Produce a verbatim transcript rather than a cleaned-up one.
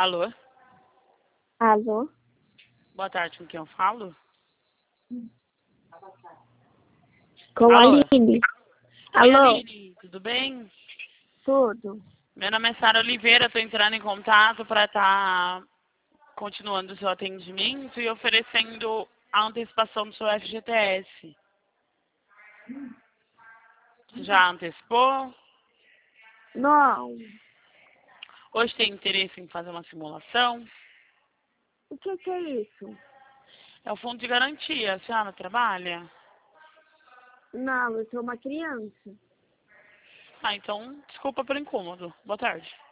Alô? Alô? Boa tarde, com quem eu falo? Com a Alô? Aline. Oi, Alô? Aline, tudo bem? Tudo? Meu nome é Sara Oliveira, estou entrando em contato para estar continuando o seu atendimento e oferecendo a antecipação do seu F G T S. Você já antecipou? Não. Hoje tem interesse em fazer uma simulação? O que que é isso? É o fundo de garantia, a senhora trabalha? Não, eu sou uma criança. Ah, então, desculpa pelo incômodo. Boa tarde.